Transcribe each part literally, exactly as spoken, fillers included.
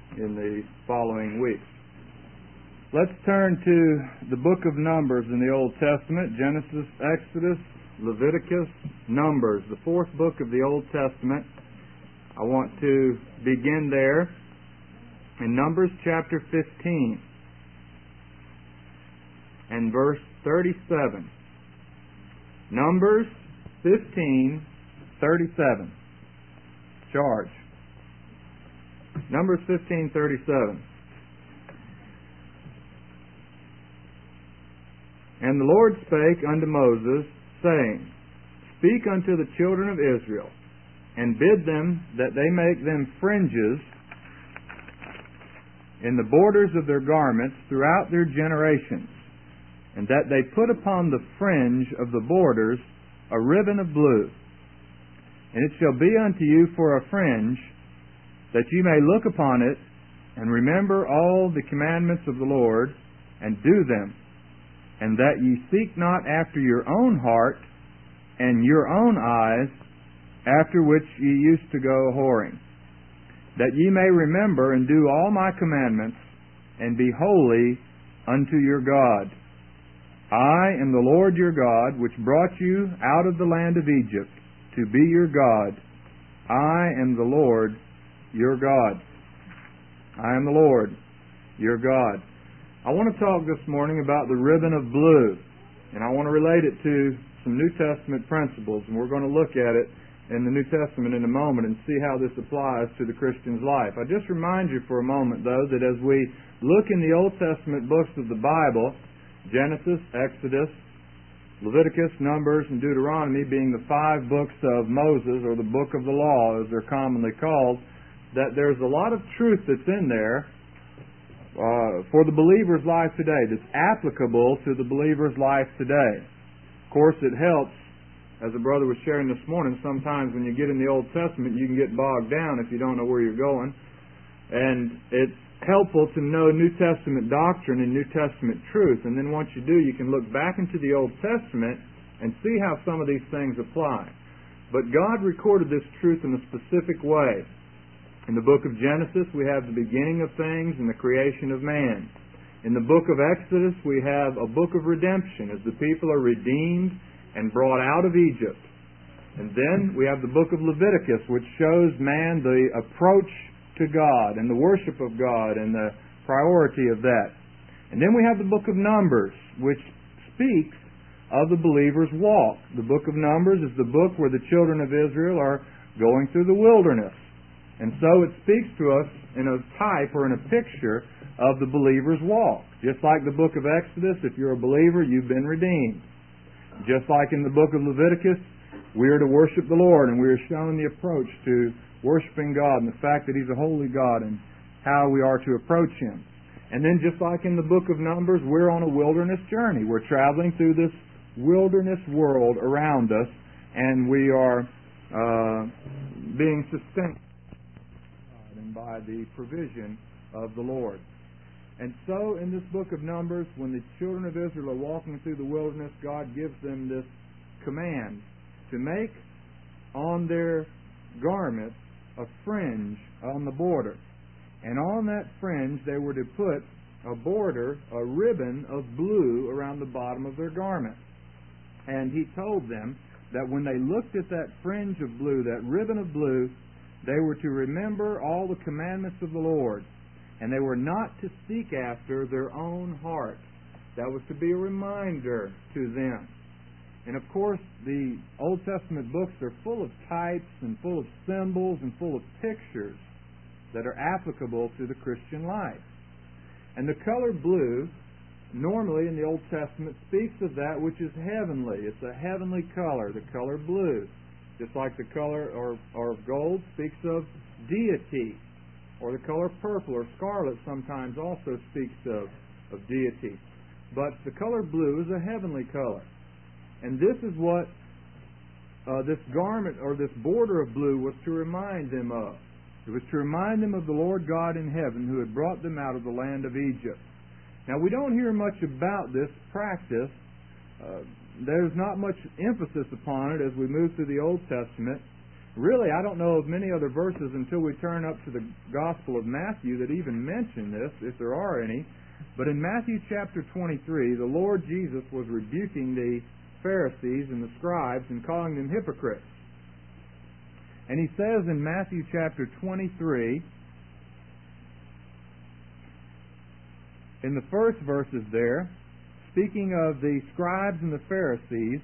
in the following weeks. Let's turn to the book of Numbers in the Old Testament, Genesis, Exodus, Leviticus, Numbers, the fourth book of the Old Testament. I want to begin there in Numbers chapter fifteen and verse thirty-seven. Numbers fifteen, thirty-seven. Charge. Numbers fifteen, thirty-seven. And the Lord spake unto Moses, saying, Speak unto the children of Israel, and bid them that they make them fringes in the borders of their garments throughout their generations, and that they put upon the fringe of the borders a ribbon of blue. And it shall be unto you for a fringe, that ye may look upon it, and remember all the commandments of the Lord, and do them, and that ye seek not after your own heart and your own eyes, after which ye used to go whoring, that ye may remember and do all my commandments, and be holy unto your God. I am the Lord your God, which brought you out of the land of Egypt, to be your God. I am the Lord your God. I am the Lord your God. I want to talk this morning about the ribbon of blue, and I want to relate it to some New Testament principles, and we're going to look at it in the New Testament in a moment and see how this applies to the Christian's life. I just remind you for a moment, though, that as we look in the Old Testament books of the Bible, Genesis, Exodus, Leviticus, Numbers, and Deuteronomy being the five books of Moses, or the book of the law as they're commonly called, that there's a lot of truth that's in there uh, for the believer's life today, that's applicable to the believer's life today. Of course, it helps, as a brother was sharing this morning, sometimes when you get in the Old Testament you can get bogged down if you don't know where you're going. And it's helpful to know New Testament doctrine and New Testament truth, and then once you do, you can look back into the Old Testament and see how some of these things apply. But God recorded this truth in a specific way. In the book of Genesis, we have the beginning of things and the creation of man. In the book of Exodus, we have a book of redemption, as the people are redeemed and brought out of Egypt. And then we have the book of Leviticus, which shows man the approach to God and the worship of God and the priority of that. And then we have the book of Numbers, which speaks of the believer's walk. The book of Numbers is the book where the children of Israel are going through the wilderness. And so it speaks to us in a type or in a picture of the believer's walk. Just like the book of Exodus, if you're a believer, you've been redeemed. Just like in the book of Leviticus, we are to worship the Lord, and we are shown the approach to worshiping God and the fact that He's a holy God and how we are to approach Him. And then just like in the book of Numbers, we're on a wilderness journey. We're traveling through this wilderness world around us, and we are uh, being sustained by the provision of the Lord. And so in this book of Numbers, when the children of Israel are walking through the wilderness, God gives them this command to make on their garments a fringe on the border. And on that fringe they were to put a border, a ribbon of blue around the bottom of their garment. And He told them that when they looked at that fringe of blue, that ribbon of blue, they were to remember all the commandments of the Lord, and they were not to seek after their own heart. That was to be a reminder to them. And of course, the Old Testament books are full of types and full of symbols and full of pictures that are applicable to the Christian life. And the color blue, normally in the Old Testament, speaks of that which is heavenly. It's a heavenly color, the color blue. Just like the color or, or gold speaks of deity, or the color purple or scarlet sometimes also speaks of, of deity. But the color blue is a heavenly color. And this is what uh, this garment or this border of blue was to remind them of. It was to remind them of the Lord God in heaven who had brought them out of the land of Egypt. Now, we don't hear much about this practice. Uh, there's not much emphasis upon it as we move through the Old Testament. really, I don't know of many other verses until we turn up to the Gospel of Matthew that even mention this, if there are any. But in Matthew chapter twenty-three, the Lord Jesus was rebuking the Pharisees and the scribes and calling them hypocrites. And he says in Matthew chapter twenty-three, in the first verses there, speaking of the scribes and the Pharisees,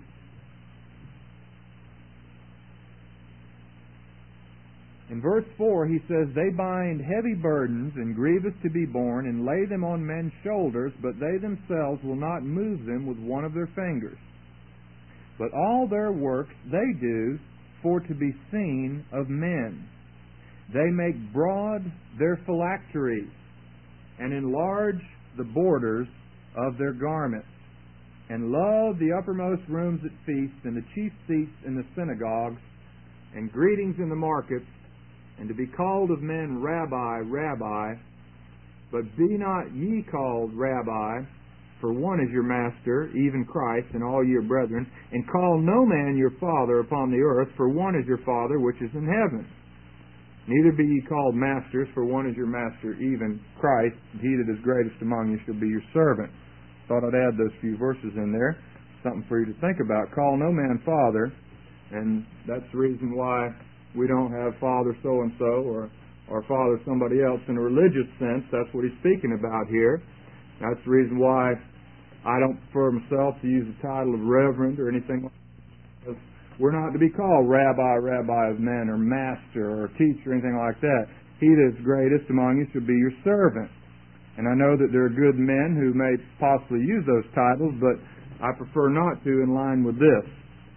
in verse four he says, "They bind heavy burdens and grievous to be borne, and lay them on men's shoulders, but they themselves will not move them with one of their fingers. But all their works they do for to be seen of men. They make broad their phylacteries, and enlarge the borders of their garments, and love the uppermost rooms at feasts, and the chief seats in the synagogues, and greetings in the markets, and to be called of men, Rabbi, Rabbi. But be not ye called Rabbi, for one is your master, even Christ, and all your brethren. And call no man your father upon the earth, for one is your Father which is in heaven. Neither be ye called masters, for one is your master, even Christ. He that is greatest among you shall be your servant." Thought I'd add those few verses in there. Something for you to think about. Call no man father, and that's the reason why we don't have Father so-and-so or, or Father somebody else in a religious sense. That's what he's speaking about here. That's the reason why I don't prefer myself to use the title of Reverend or anything like that. We're not to be called Rabbi, Rabbi of men, or Master, or Teacher, or anything like that. He that is greatest among you shall be your servant. And I know that there are good men who may possibly use those titles, but I prefer not to in line with this.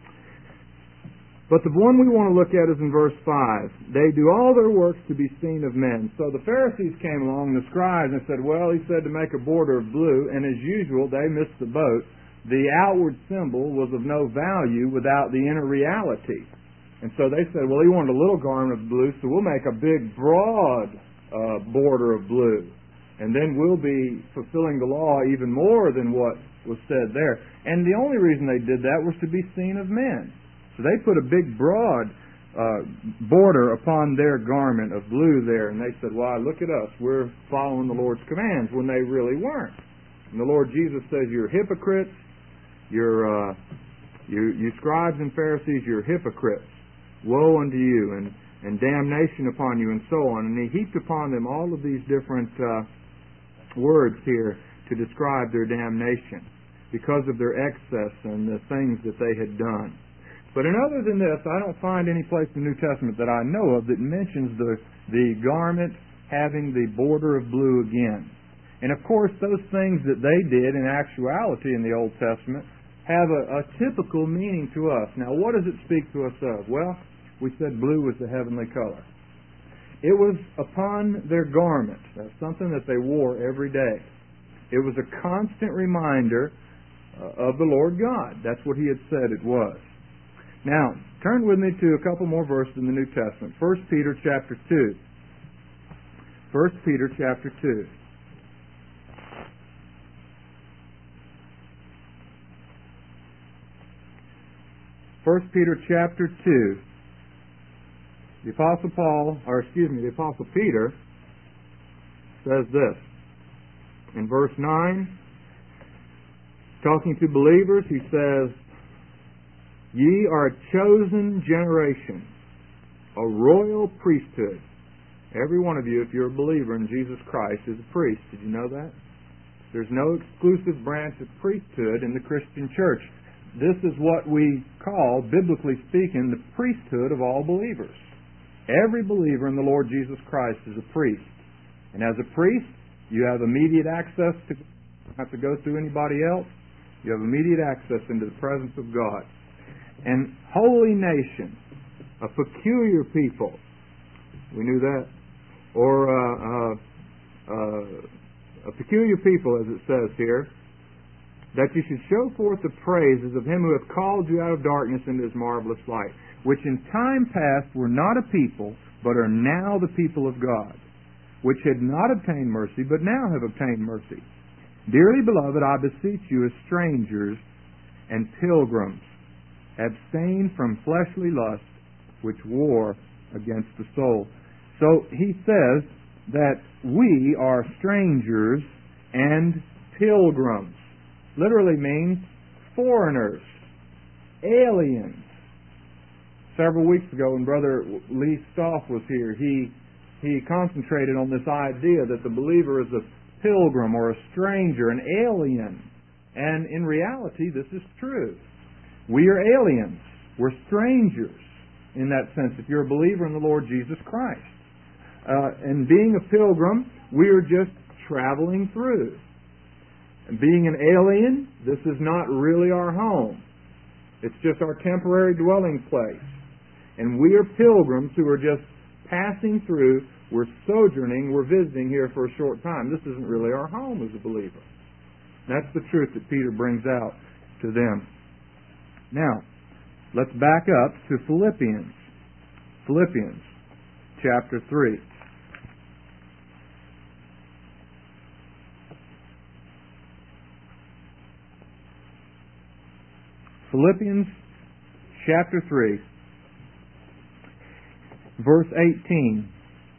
But the one we want to look at is in verse five. They do all their works to be seen of men. So the Pharisees came along, the scribes, and said, well, he said to make a border of blue, and as usual, they missed the boat. The outward symbol was of no value without the inner reality. And so they said, well, he wanted a little garment of blue, so we'll make a big, broad uh, border of blue. And then we'll be fulfilling the law even more than what was said there. And the only reason they did that was to be seen of men. So they put a big, broad uh, border upon their garment of blue there, and they said, why, look at us, we're following the Lord's commands, when they really weren't. And the Lord Jesus says, you're hypocrites, you're, uh, you, you scribes and Pharisees, you're hypocrites. Woe unto you, and, and damnation upon you, and so on. And he heaped upon them all of these different uh, words here to describe their damnation because of their excess and the things that they had done. But in other than this, I don't find any place in the New Testament that I know of that mentions the, the garment having the border of blue again. And of course, those things that they did in actuality in the Old Testament have a, a typical meaning to us. Now, what does it speak to us of? Well, we said blue was the heavenly color. It was upon their garment. That's something that they wore every day. It was a constant reminder uh, of the Lord God. That's what He had said it was. Now, turn with me to a couple more verses in the New Testament. First Peter chapter two. First Peter chapter two. First Peter chapter two. The Apostle Paul, or excuse me, the Apostle Peter says this. In verse nine, talking to believers, he says, "Ye are a chosen generation, a royal priesthood." Every one of you, if you're a believer in Jesus Christ, is a priest. Did you know that? There's no exclusive branch of priesthood in the Christian church. This is what we call, biblically speaking, the priesthood of all believers. Every believer in the Lord Jesus Christ is a priest. And as a priest, you have immediate access to, you don't have to go through anybody else. You have immediate access into the presence of God. And holy nation, a peculiar people. We knew that. Or uh, uh, uh, a peculiar people, as it says here, that you should show forth the praises of Him who hath called you out of darkness into His marvelous light, which in time past were not a people, but are now the people of God, which had not obtained mercy, but now have obtained mercy. Dearly beloved, I beseech you as strangers and pilgrims, abstain from fleshly lusts, which war against the soul. So he says that we are strangers and pilgrims. Literally means foreigners, aliens. Several weeks ago when Brother Lee Stoff was here, he he concentrated on this idea that the believer is a pilgrim or a stranger, an alien. And in reality, this is true. We are aliens. We're strangers in that sense, if you're a believer in the Lord Jesus Christ. Uh, and being a pilgrim, we are just traveling through. And being an alien, this is not really our home. It's just our temporary dwelling place. And we are pilgrims who are just passing through. We're sojourning. We're visiting here for a short time. This isn't really our home as a believer. That's the truth that Peter brings out to them. Now, let's back up to Philippians. Philippians chapter three. Philippians chapter three, verse eighteen.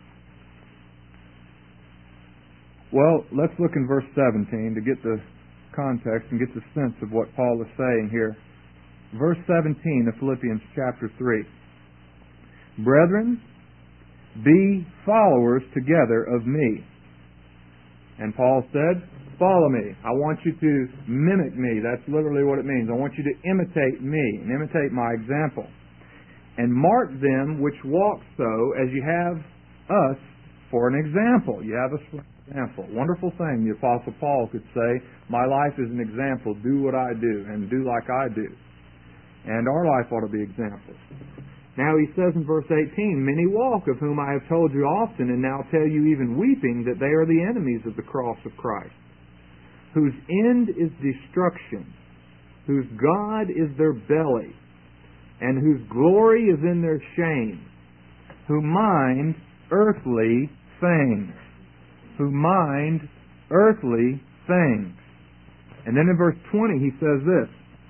Well, let's look in verse seventeen to get the context and get the sense of what Paul is saying here. Verse seventeen of Philippians chapter three. Brethren, be followers together of me. And Paul said, follow me. I want you to mimic me. That's literally what it means. I want you to imitate me and imitate my example. And mark them which walk so as you have us for an example. You have us for an example. Wonderful thing the Apostle Paul could say, my life is an example. Do what I do and do like I do. And our life ought to be examples. Now he says in verse eighteen, many walk, of whom I have told you often, and now tell you even weeping, that they are the enemies of the cross of Christ, whose end is destruction, whose God is their belly, and whose glory is in their shame, who mind earthly things, who mind earthly things. And then in verse twenty he says this,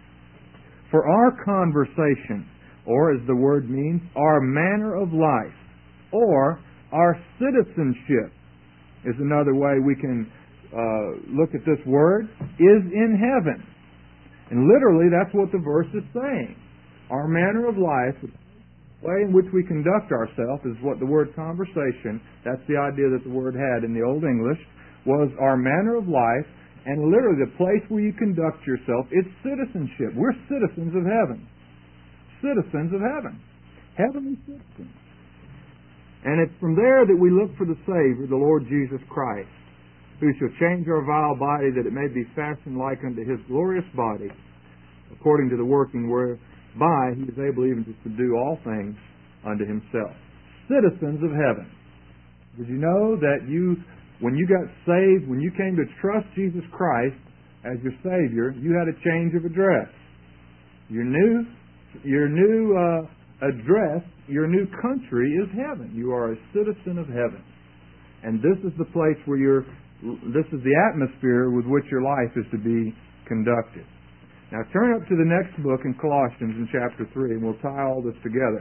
for our conversation, or as the word means, our manner of life, or our citizenship, is another way we can uh, look at this word, is in heaven. And literally that's what the verse is saying. Our manner of life, the way in which we conduct ourselves, is what the word conversation, that's the idea that the word had in the Old English, was our manner of life, and literally the place where you conduct yourself, it's citizenship. We're citizens of heaven. Citizens of heaven. Heavenly citizens. And it's from there that we look for the Savior, the Lord Jesus Christ, who shall change our vile body that it may be fashioned like unto His glorious body, according to the working whereby He is able even to subdue all things unto Himself. Citizens of heaven. Did you know that you, when you got saved, when you came to trust Jesus Christ as your Savior, you had a change of address? Your new Your new uh, address, your new country is heaven. You are a citizen of heaven. And this is the place where you're, this is the atmosphere with which your life is to be conducted. Now turn up to the next book in Colossians in chapter three, and we'll tie all this together.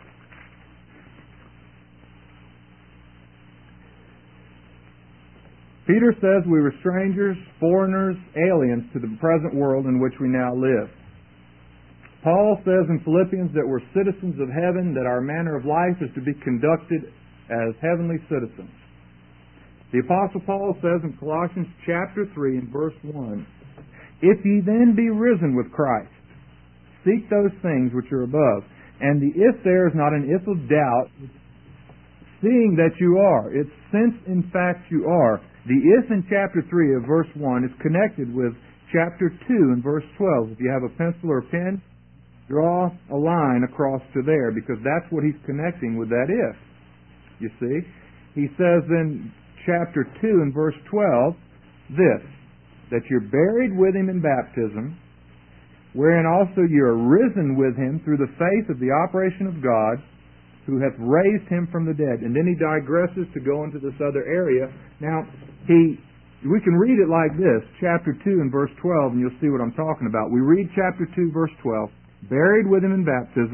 Peter says we were strangers, foreigners, aliens to the present world in which we now live. Paul says in Philippians that we're citizens of heaven, that our manner of life is to be conducted as heavenly citizens. The Apostle Paul says in Colossians chapter three and verse one, if ye then be risen with Christ, seek those things which are above. And the if there is not an if of doubt, seeing that you are. It's since in fact you are. The if in chapter three of verse one is connected with chapter two and verse twelve. If you have a pencil or a pen, draw a line across to there, because that's what he's connecting with that if. You see? He says in chapter two and verse twelve this, that you're buried with Him in baptism, wherein also you are risen with Him through the faith of the operation of God, who hath raised Him from the dead. And then he digresses to go into this other area. Now, he we can read it like this, chapter two and verse twelve, and you'll see what I'm talking about. We read chapter two, verse twelve, buried with Him in baptism,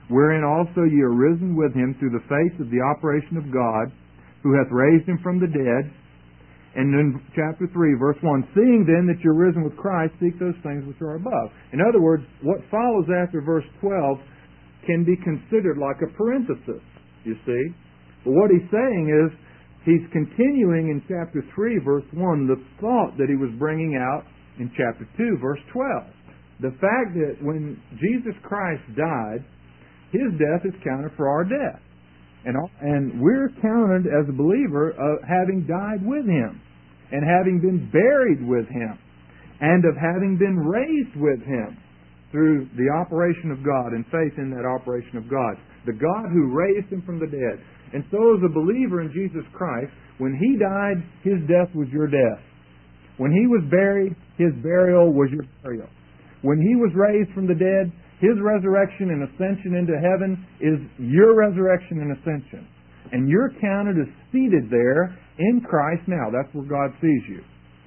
wherein also ye are risen with him through the faith of the operation of God, who hath raised him from the dead. And then chapter three, verse one, seeing then that you're risen with Christ, seek those things which are above. In other words, what follows after verse twelve can be considered like a parenthesis, you see. But what he's saying is, he's continuing in chapter three, verse one, the thought that he was bringing out in chapter two, verse twelve. The fact that when Jesus Christ died, his death is counted for our death. And, and we're counted as a believer of having died with him, and having been buried with him, and of having been raised with him through the operation of God and faith in that operation of God. The God who raised him from the dead. And so as a believer in Jesus Christ, when he died, his death was your death. When he was buried, his burial was your burial. When he was raised from the dead, his resurrection and ascension into heaven is your resurrection and ascension. And you're counted as seated there in Christ now. That's where God sees you.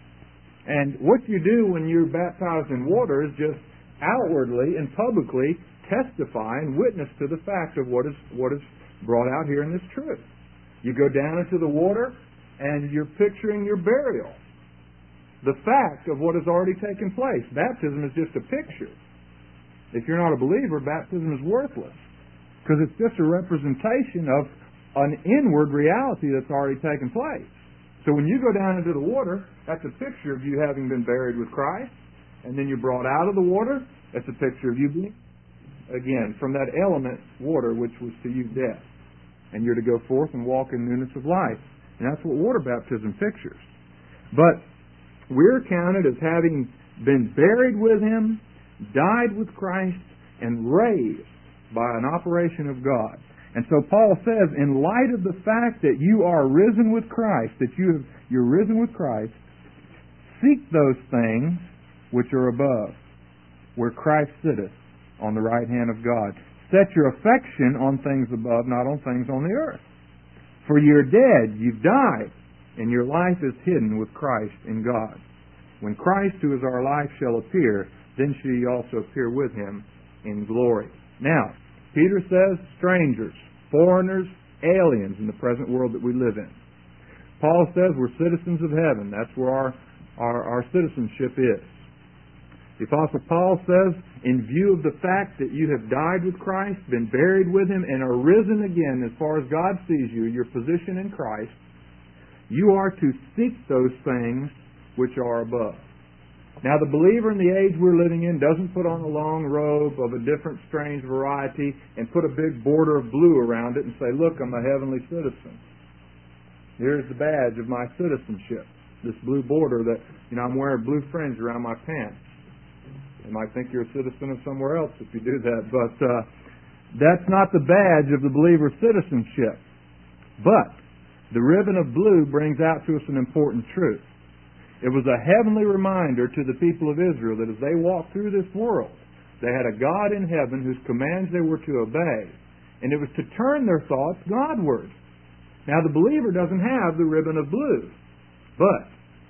And what you do when you're baptized in water is just outwardly and publicly testify and witness to the fact of what is what is brought out here in this truth. You go down into the water and you're picturing your burial. The fact of what has already taken place. Baptism is just a picture. If you're not a believer, baptism is worthless, because it's just a representation of an inward reality that's already taken place. So when you go down into the water, that's a picture of you having been buried with Christ, and then you're brought out of the water. That's a picture of you being, again, from that element, water, which was to you death. And you're to go forth and walk in newness of life. And that's what water baptism pictures. But we're counted as having been buried with him, died with Christ, and raised by an operation of God. And so Paul says, in light of the fact that you are risen with Christ, that you have, you're risen with Christ, seek those things which are above, where Christ sitteth on the right hand of God. Set your affection on things above, not on things on the earth. For you're dead, you've died, and your life is hidden with Christ in God. When Christ, who is our life, shall appear, then shall ye also appear with him in glory. Now, Peter says strangers, foreigners, aliens in the present world that we live in. Paul says we're citizens of heaven. That's where our, our, our citizenship is. The Apostle Paul says, in view of the fact that you have died with Christ, been buried with him, and are risen again as far as God sees you, your position in Christ, you are to seek those things which are above. Now, the believer in the age we're living in doesn't put on a long robe of a different strange variety and put a big border of blue around it and say, look, I'm a heavenly citizen. Here's the badge of my citizenship. This blue border that, you know, I'm wearing blue fringe around my pants. You might think you're a citizen of somewhere else if you do that, but uh, that's not the badge of the believer's citizenship. But the ribbon of blue brings out to us an important truth. It was a heavenly reminder to the people of Israel that as they walked through this world, they had a God in heaven whose commands they were to obey, and it was to turn their thoughts Godward. Now, the believer doesn't have the ribbon of blue, but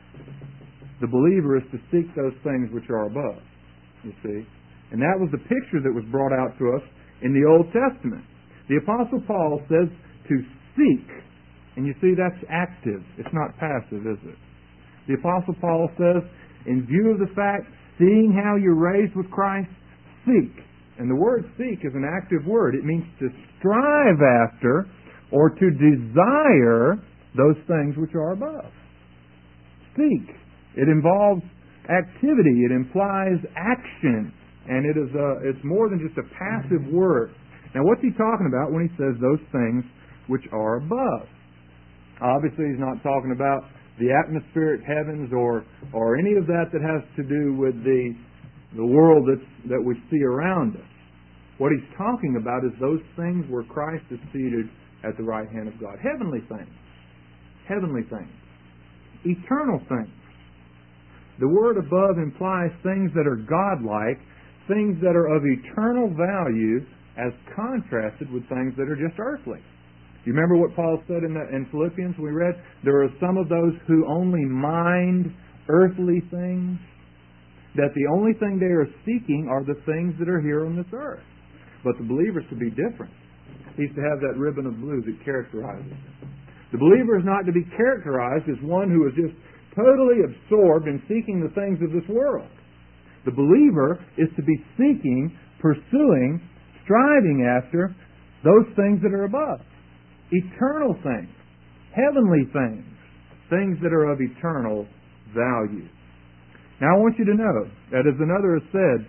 the believer is to seek those things which are above, you see. And that was the picture that was brought out to us in the Old Testament. The Apostle Paul says to seek, and you see that's active. It's not passive, is it? The Apostle Paul says, in view of the fact, seeing how you're raised with Christ, seek. And the word seek is an active word. It means to strive after or to desire those things which are above. Seek. It involves activity. It implies action. And it is a, it's more than just a passive word. Now, what's he talking about when he says those things which are above? Obviously, he's not talking about the atmospheric heavens or or any of that that has to do with the the world that's, that we see around us. What he's talking about is those things where Christ is seated at the right hand of God. Heavenly things. Heavenly things. Eternal things. The word above implies things that are godlike, things that are of eternal value as contrasted with things that are just earthly. You remember what Paul said in, the, in Philippians we read? There are some of those who only mind earthly things, that the only thing they are seeking are the things that are here on this earth. But the believer is to be different. He's to have that ribbon of blue that characterizes him. The believer is not to be characterized as one who is just totally absorbed in seeking the things of this world. The believer is to be seeking, pursuing, striving after those things that are above. Eternal things, heavenly things, things that are of eternal value. Now I want you to know that, as another has said,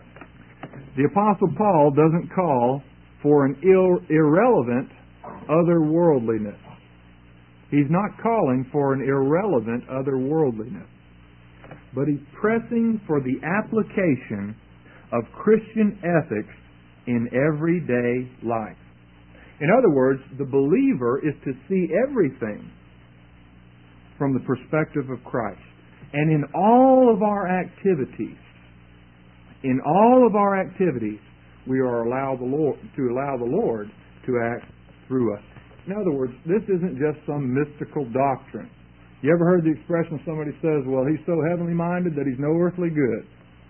the Apostle Paul doesn't call for an ill, irrelevant otherworldliness. He's not calling for an irrelevant otherworldliness. But he's pressing for the application of Christian ethics in everyday life. In other words, the believer is to see everything from the perspective of Christ. And in all of our activities, in all of our activities, we are allowed the Lord, to allow the Lord to act through us. In other words, this isn't just some mystical doctrine. You ever heard the expression somebody says, well, he's so heavenly minded that he's no earthly good?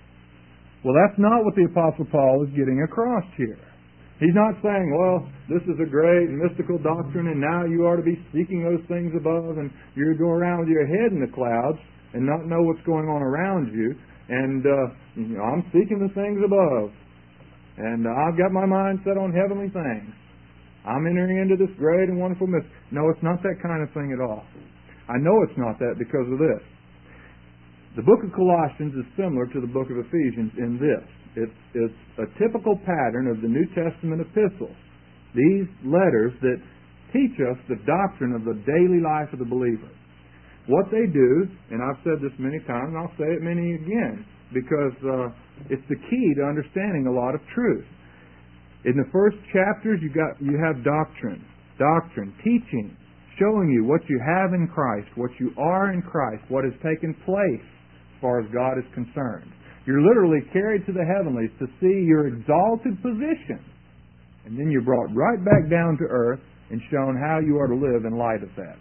Well, that's not what the Apostle Paul is getting across here. He's not saying, well, this is a great mystical doctrine and now you are to be seeking those things above and you're to go around with your head in the clouds and not know what's going on around you. And uh, you know, I'm seeking the things above. And uh, I've got my mind set on heavenly things. I'm entering into this great and wonderful mystery. No, it's not that kind of thing at all. I know it's not that because of this. The book of Colossians is similar to the book of Ephesians in this. It's, it's a typical pattern of the New Testament epistles. These letters that teach us the doctrine of the daily life of the believer. What they do, and I've said this many times, and I'll say it many again, because uh, it's the key to understanding a lot of truth. In the first chapters, you got you have doctrine, doctrine, teaching, showing you what you have in Christ, what you are in Christ, what has taken place as far as God is concerned. You're literally carried to the heavenlies to see your exalted position. And then you're brought right back down to earth and shown how you are to live in light of that.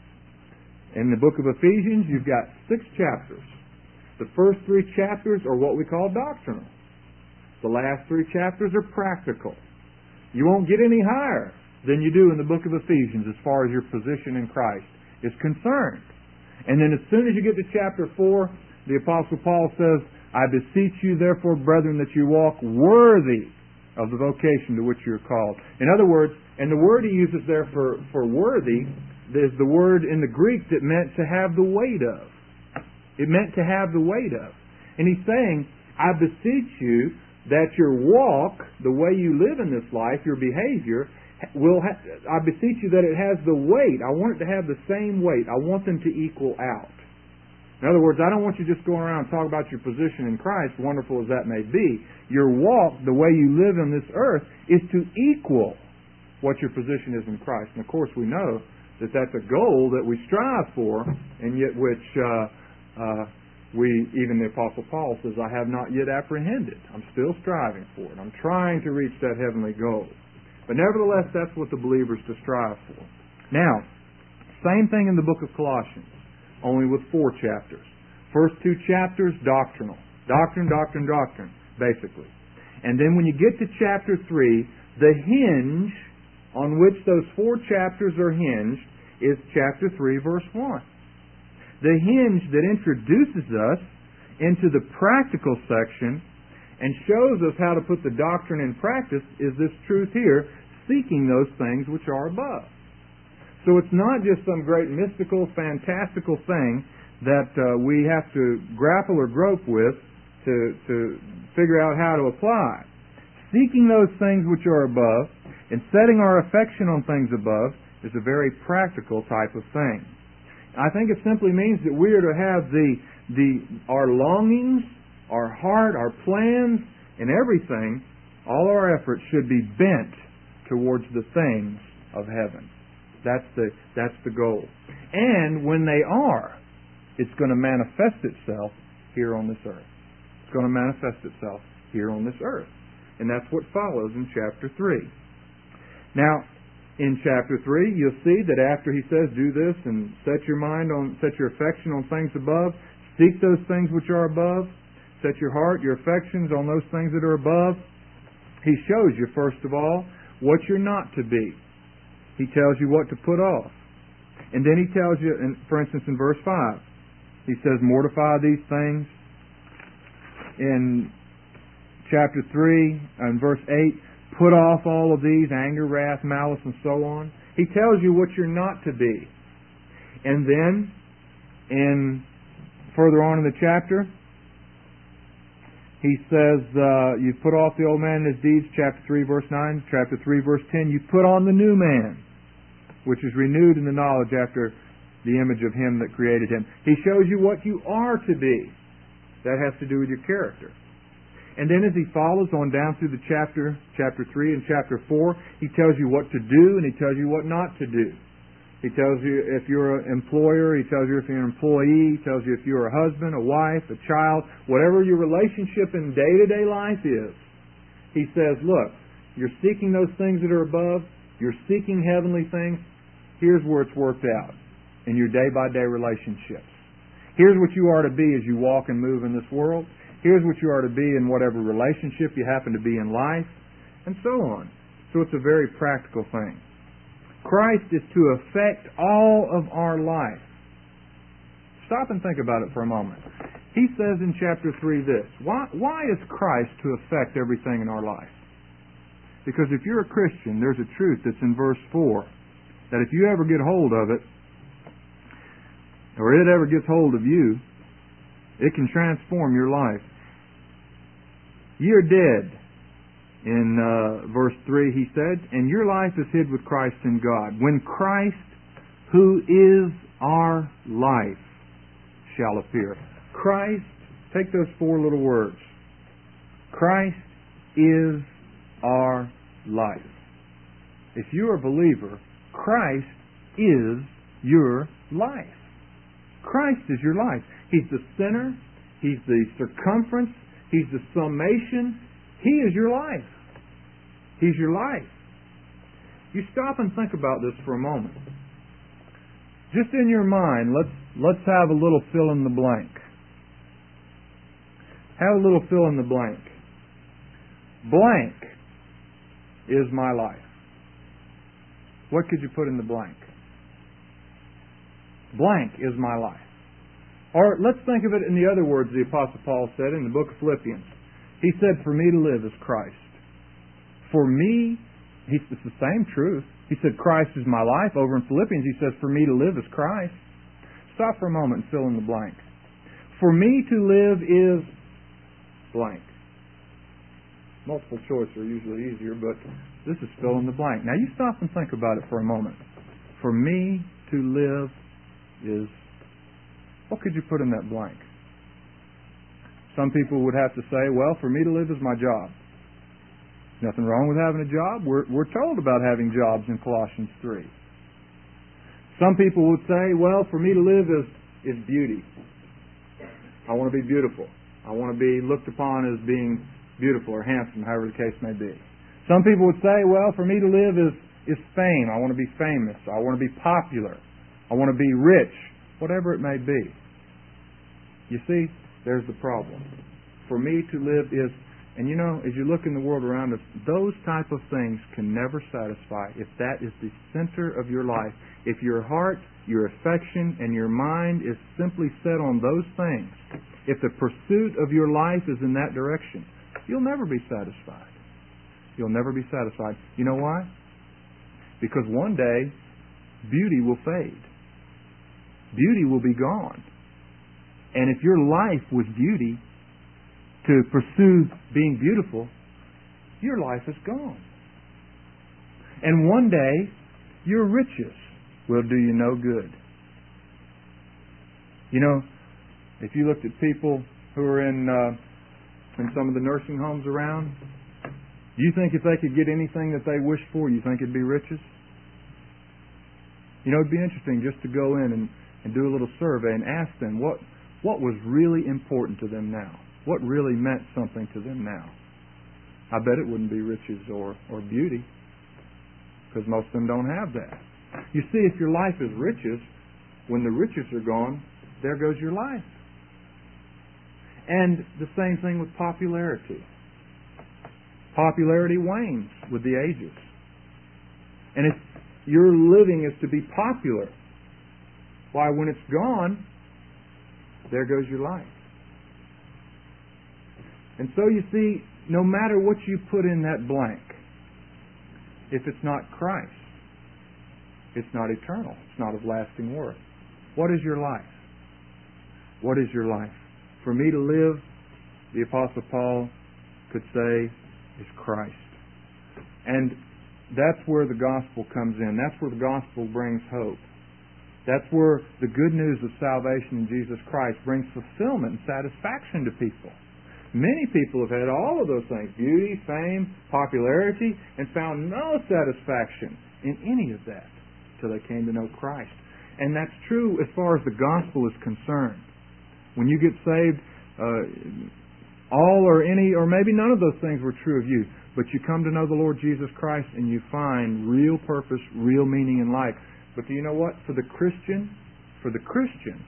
In the book of Ephesians, you've got six chapters. The first three chapters are what we call doctrinal. The last three chapters are practical. You won't get any higher than you do in the book of Ephesians as far as your position in Christ is concerned. And then as soon as you get to chapter four, the Apostle Paul says, I beseech you therefore, brethren, that you walk worthy of the vocation to which you're called. In other words, and the word he uses there for, for worthy is the word in the Greek that meant to have the weight of. It meant to have the weight of. And he's saying, I beseech you that your walk, the way you live in this life, your behavior, will ha- I beseech you that it has the weight. I want it to have the same weight. I want them to equal out. In other words, I don't want you just going around and talk about your position in Christ, wonderful as that may be. Your walk, the way you live on this earth, is to equal what your position is in Christ. And of course we know that that's a goal that we strive for, and yet which uh, uh, we, even the Apostle Paul says, I have not yet apprehended. I'm still striving for it. I'm trying to reach that heavenly goal. But nevertheless, that's what the believer is to strive for. Now, same thing in the book of Colossians, only with four chapters. First two chapters, doctrinal. Doctrine, doctrine, doctrine, basically. And then when you get to chapter three, the hinge on which those four chapters are hinged is chapter three, verse one. The hinge that introduces us into the practical section and shows us how to put the doctrine in practice is this truth here, seeking those things which are above. So it's not just some great mystical, fantastical thing that uh, we have to grapple or grope with to, to figure out how to apply. Seeking those things which are above and setting our affection on things above is a very practical type of thing. I think it simply means that we are to have the, the our longings, our heart, our plans, and everything, all our efforts should be bent towards the things of heaven. That's the, that's the goal. And when they are, it's going to manifest itself here on this earth. It's going to manifest itself here on this earth. And that's what follows in chapter three. Now, in chapter three, you'll see that after he says, do this and set your mind on, set your affection on things above, seek those things which are above, set your heart, your affections on those things that are above. He shows you, first of all, what you're not to be. He tells you what to put off. And then He tells you, in, for instance, in verse five, He says, mortify these things. In chapter three, and verse eight, put off all of these, anger, wrath, malice, and so on. He tells you what you're not to be. And then, in further on in the chapter, He says, uh, you put off the old man and his deeds, chapter three, verse nine, chapter three, verse ten, you put on the new man, which is renewed in the knowledge after the image of Him that created him. He shows you what you are to be. That has to do with your character. And then as He follows on down through the chapter, chapter three and chapter four, He tells you what to do and He tells you what not to do. He tells you if you're an employer, He tells you if you're an employee, He tells you if you're a husband, a wife, a child, whatever your relationship in day-to-day life is. He says, look, you're seeking those things that are above, you're seeking heavenly things, here's where it's worked out in your day-by-day relationships. Here's what you are to be as you walk and move in this world. Here's what you are to be in whatever relationship you happen to be in life, and so on. So it's a very practical thing. Christ is to affect all of our life. Stop and think about it for a moment. He says in chapter three this, why, why is Christ to affect everything in our life? Because if you're a Christian, there's a truth that's in verse four, that if you ever get hold of it, or it ever gets hold of you, it can transform your life. You're dead. In uh, verse three, he said, and your life is hid with Christ in God. When Christ, who is our life, shall appear. Christ, take those four little words. Christ is our life. If you're a believer, Christ is your life. Christ is your life. He's the center. He's the circumference. He's the summation. He is your life. He's your life. You stop and think about this for a moment. Just in your mind, let's let's have a little fill in the blank. Have a little fill in the blank. Blank is my life. What could you put in the blank? Blank is my life. Or let's think of it in the other words the Apostle Paul said in the book of Philippians. He said, for me to live is Christ. For me, it's the same truth. He said, Christ is my life. Over in Philippians, he says, for me to live is Christ. Stop for a moment and fill in the blank. For me to live is blank. Multiple choice are usually easier, but this is fill in the blank. Now you stop and think about it for a moment. For me to live is, what could you put in that blank? Some people would have to say, well, for me to live is my job. Nothing wrong with having a job. We're, we're told about having jobs in Colossians three. Some people would say, well, for me to live is, is beauty. I want to be beautiful. I want to be looked upon as being beautiful or handsome, however the case may be. Some people would say, well, for me to live is, is fame. I want to be famous. I want to be popular. I want to be rich. Whatever it may be. You see, there's the problem. For me to live is, and you know, as you look in the world around us, those type of things can never satisfy if that is the center of your life. If your heart, your affection, and your mind is simply set on those things, if the pursuit of your life is in that direction, you'll never be satisfied. You'll never be satisfied. You know why? Because one day, beauty will fade. Beauty will be gone. And if your life was beauty, to pursue being beautiful, your life is gone. And one day, your riches will do you no good. You know, if you looked at people who are in uh, in some of the nursing homes around, do you think if they could get anything that they wish for, you think it'd be riches? You know, it'd be interesting just to go in and, and do a little survey and ask them what what was really important to them now. What really meant something to them now? I bet it wouldn't be riches or, or beauty, because most of them don't have that. You see, if your life is riches, when the riches are gone, there goes your life. And the same thing with popularity. Popularity wanes with the ages. And if your living is to be popular, why, when it's gone, there goes your life. And so you see, no matter what you put in that blank, if it's not Christ, it's not eternal. It's not of lasting worth. What is your life? What is your life? For me to live, the Apostle Paul could say, is Christ. And that's where the gospel comes in. That's where the gospel brings hope. That's where the good news of salvation in Jesus Christ brings fulfillment and satisfaction to people. Many people have had all of those things, beauty, fame, popularity, and found no satisfaction in any of that till they came to know Christ. And that's true as far as the gospel is concerned. When you get saved, uh, all or any, or maybe none of those things were true of you, but you come to know the Lord Jesus Christ and you find real purpose, real meaning in life. But do you know what? For the Christian, for the Christian,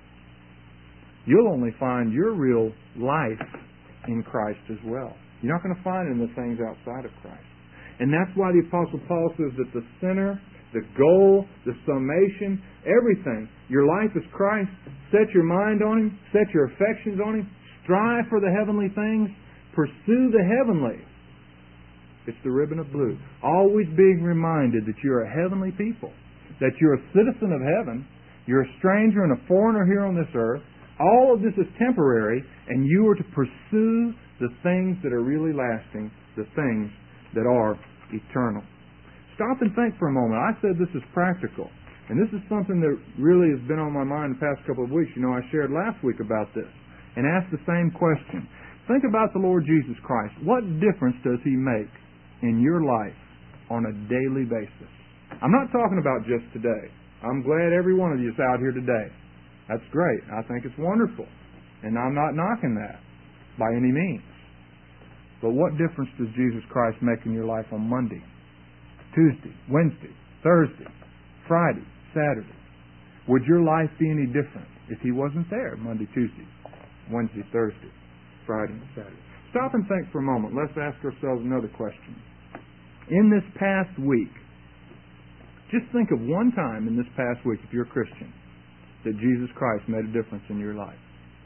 you'll only find your real life in Christ as well. You're not going to find it in the things outside of Christ. And that's why the Apostle Paul says that the center, the goal, the summation, everything, your life is Christ. Set your mind on Him. Set your affections on Him. Strive for the heavenly things. Pursue the heavenly. It's the ribbon of blue. Always being reminded that you're a heavenly people. That you're a citizen of heaven. You're a stranger and a foreigner here on this earth. All of this is temporary, and you are to pursue the things that are really lasting, the things that are eternal. Stop and think for a moment. I said this is practical, and this is something that really has been on my mind the past couple of weeks. You know, I shared last week about this and asked the same question. Think about the Lord Jesus Christ. What difference does He make in your life on a daily basis? I'm not talking about just today. I'm glad every one of you is out here today. That's great. I think it's wonderful. And I'm not knocking that by any means. But what difference does Jesus Christ make in your life on Monday, Tuesday, Wednesday, Thursday, Friday, Saturday? Would your life be any different if He wasn't there Monday, Tuesday, Wednesday, Thursday, Friday, and Saturday? Stop and think for a moment. Let's ask ourselves another question. In this past week, just think of one time in this past week, if you're a Christian, that Jesus Christ made a difference in your life.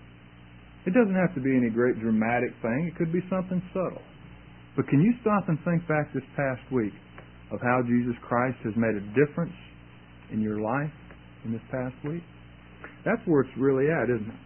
It doesn't have to be any great dramatic thing. It could be something subtle. But can you stop and think back this past week of how Jesus Christ has made a difference in your life in this past week? That's where it's really at, isn't it?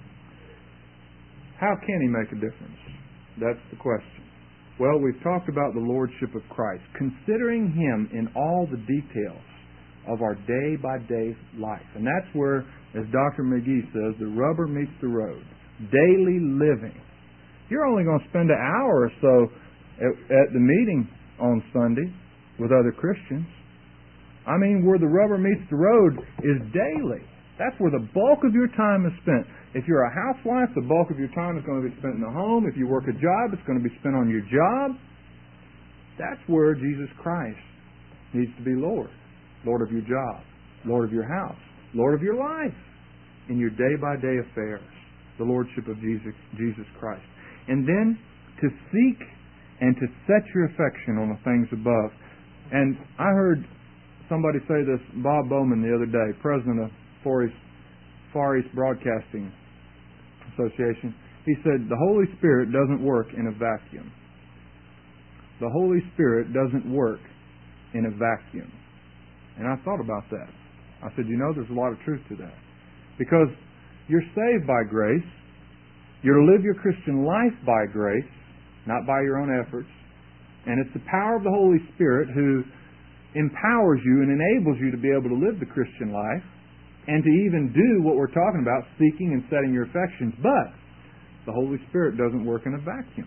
How can He make a difference? That's the question. Well, we've talked about the Lordship of Christ. Considering Him in all the details of our day-by-day life. And that's where, as Doctor McGee says, the rubber meets the road. Daily living. You're only going to spend an hour or so at, at the meeting on Sunday with other Christians. I mean, where the rubber meets the road is daily. That's where the bulk of your time is spent. If you're a housewife, the bulk of your time is going to be spent in the home. If you work a job, it's going to be spent on your job. That's where Jesus Christ needs to be Lord. Lord of your job, Lord of your house, Lord of your life, in your day-by-day affairs, the Lordship of Jesus, Jesus Christ. And then to seek and to set your affection on the things above. And I heard somebody say this, Bob Bowman the other day, president of Far East, Far East Broadcasting Association. He said, the Holy Spirit doesn't work in a vacuum. The Holy Spirit doesn't work in a vacuum. And I thought about that. I said, you know, there's a lot of truth to that. Because you're saved by grace. You're to live your Christian life by grace, not by your own efforts. And it's the power of the Holy Spirit who empowers you and enables you to be able to live the Christian life and to even do what we're talking about, seeking and setting your affections. But the Holy Spirit doesn't work in a vacuum.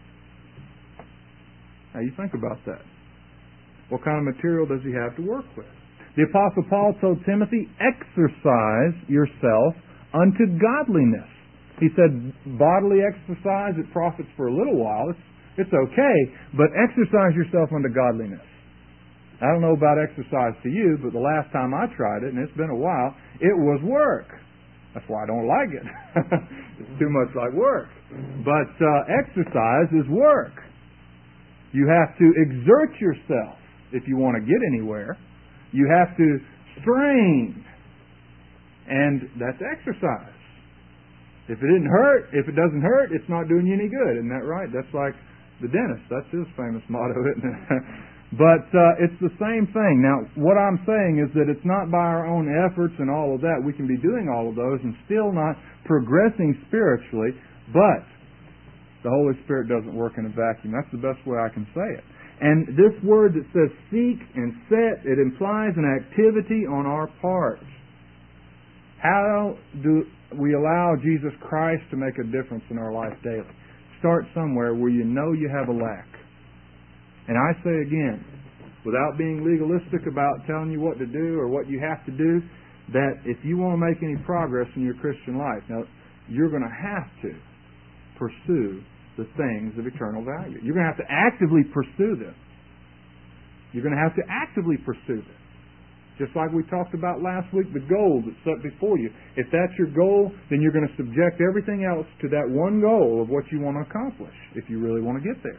Now you think about that. What kind of material does He have to work with? The Apostle Paul told Timothy, exercise yourself unto godliness. He said, bodily exercise, it profits for a little while. It's, it's okay, but exercise yourself unto godliness. I don't know about exercise to you, but the last time I tried it, and it's been a while, it was work. That's why I don't like it. It's too much like work. But uh, exercise is work. You have to exert yourself if you want to get anywhere. You have to strain. And that's exercise. If it didn't hurt, if it doesn't hurt, it's not doing you any good. Isn't that right? That's like the dentist. That's his famous motto, isn't it? But uh, it's the same thing. Now, what I'm saying is that it's not by our own efforts and all of that. We can be doing all of those and still not progressing spiritually, but the Holy Spirit doesn't work in a vacuum. That's the best way I can say it. And this word that says seek and set, it implies an activity on our part. How do we allow Jesus Christ to make a difference in our life daily? Start somewhere where you know you have a lack. And I say again, without being legalistic about telling you what to do or what you have to do, that if you want to make any progress in your Christian life, now you're going to have to pursue the things of eternal value. You're going to have to actively pursue them. You're going to have to actively pursue them. Just like we talked about last week, the goal that's set before you. If that's your goal, then you're going to subject everything else to that one goal of what you want to accomplish if you really want to get there.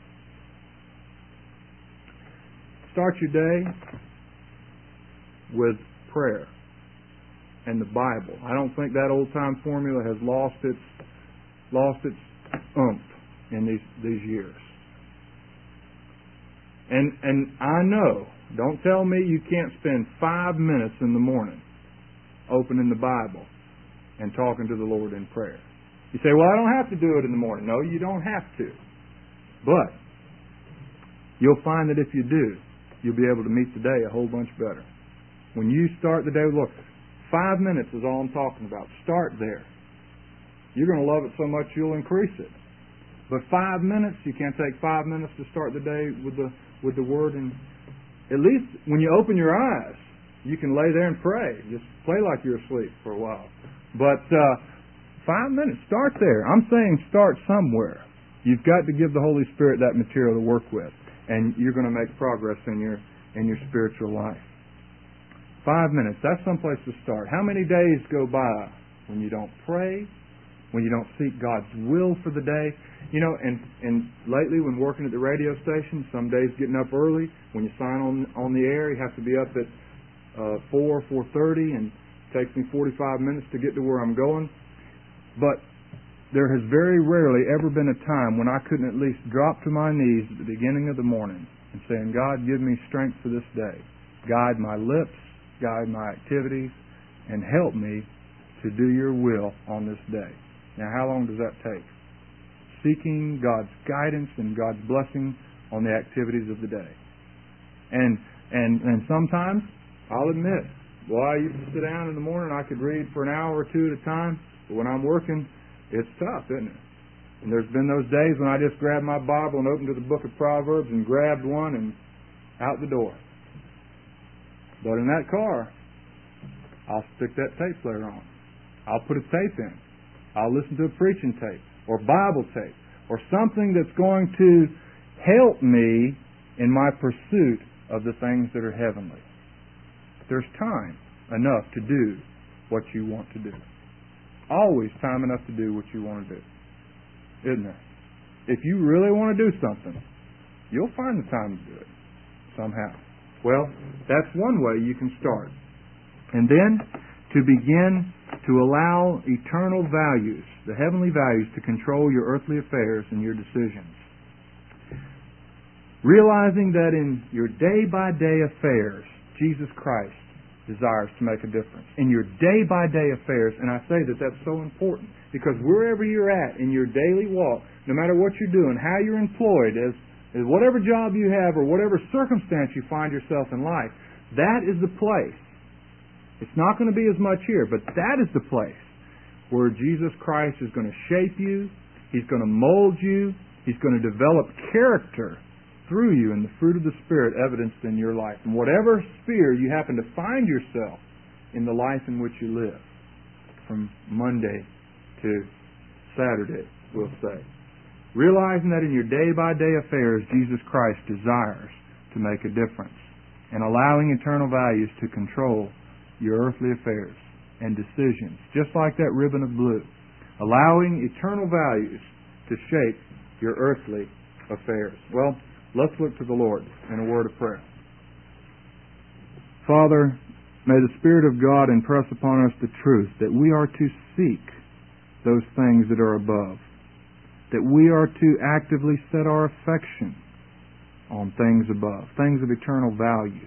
Start your day with prayer and the Bible. I don't think that old-time formula has lost its lost its oomph in these these years. And and I know, don't tell me you can't spend five minutes in the morning opening the Bible and talking to the Lord in prayer. You say, well, I don't have to do it in the morning. No, you don't have to. But you'll find that if you do, you'll be able to meet the day a whole bunch better. When you start the day, look, five minutes is all I'm talking about. Start there. You're going to love it so much you'll increase it. But five minutes, you can't take five minutes to start the day with the with the Word. And at least when you open your eyes, you can lay there and pray. Just play like you're asleep for a while. But uh, five minutes, start there. I'm saying start somewhere. You've got to give the Holy Spirit that material to work with, and you're going to make progress in your in your spiritual life. Five minutes, that's someplace to start. How many days go by when you don't pray, when you don't seek God's will for the day? You know, and, and lately when working at the radio station, some days getting up early. When you sign on on the air, you have to be up at uh, four, four thirty, and it takes me forty-five minutes to get to where I'm going. But there has very rarely ever been a time when I couldn't at least drop to my knees at the beginning of the morning and saying, God, give me strength for this day. Guide my lips, guide my activities, and help me to do your will on this day. Now, how long does that take? Seeking God's guidance and God's blessing on the activities of the day. And and and sometimes, I'll admit, well, I used to sit down in the morning, I could read for an hour or two at a time, but when I'm working, it's tough, isn't it? And there's been those days when I just grabbed my Bible and opened to the book of Proverbs and grabbed one and out the door. But in that car, I'll stick that tape player on. I'll put a tape in. I'll listen to a preaching tape or Bible tape or something that's going to help me in my pursuit of the things that are heavenly. There's time enough to do what you want to do. Always time enough to do what you want to do. Isn't there? If you really want to do something, you'll find the time to do it somehow. Well, that's one way you can start. And then to begin to allow eternal values, the heavenly values, to control your earthly affairs and your decisions. Realizing that in your day-by-day affairs, Jesus Christ desires to make a difference. In your day-by-day affairs, and I say that that's so important, because wherever you're at in your daily walk, no matter what you're doing, how you're employed, as, as whatever job you have or whatever circumstance you find yourself in life, that is the place. It's not going to be as much here, but that is the place where Jesus Christ is going to shape you, He's going to mold you, He's going to develop character through you and the fruit of the Spirit evidenced in your life. In whatever sphere you happen to find yourself in the life in which you live, from Monday to Saturday, we'll say. Realizing that in your day-by-day affairs, Jesus Christ desires to make a difference, and allowing eternal values to control your earthly affairs and decisions, just like that ribbon of blue. Allowing eternal values to shape your earthly affairs. Well, Let's look to the Lord in a word of prayer. Father, may the Spirit of God impress upon us the truth that we are to seek those things that are above, that we are to actively set our affection on things above, things of eternal value.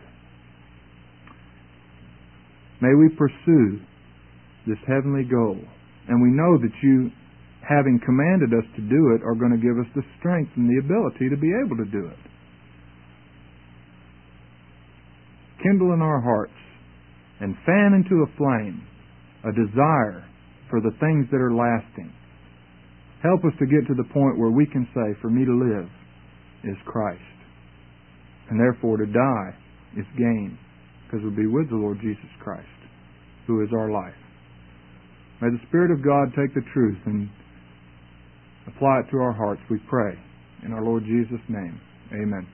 May we pursue this heavenly goal, and we know that you, having commanded us to do it, are going to give us the strength and the ability to be able to do it. Kindle in our hearts and fan into a flame a desire for the things that are lasting. Help us to get to the point where we can say, for me to live is Christ, and therefore to die is gain, because we'll be with the Lord Jesus Christ, who is our life. May the Spirit of God take the truth and apply it to our hearts, we pray. In our Lord Jesus' name, amen.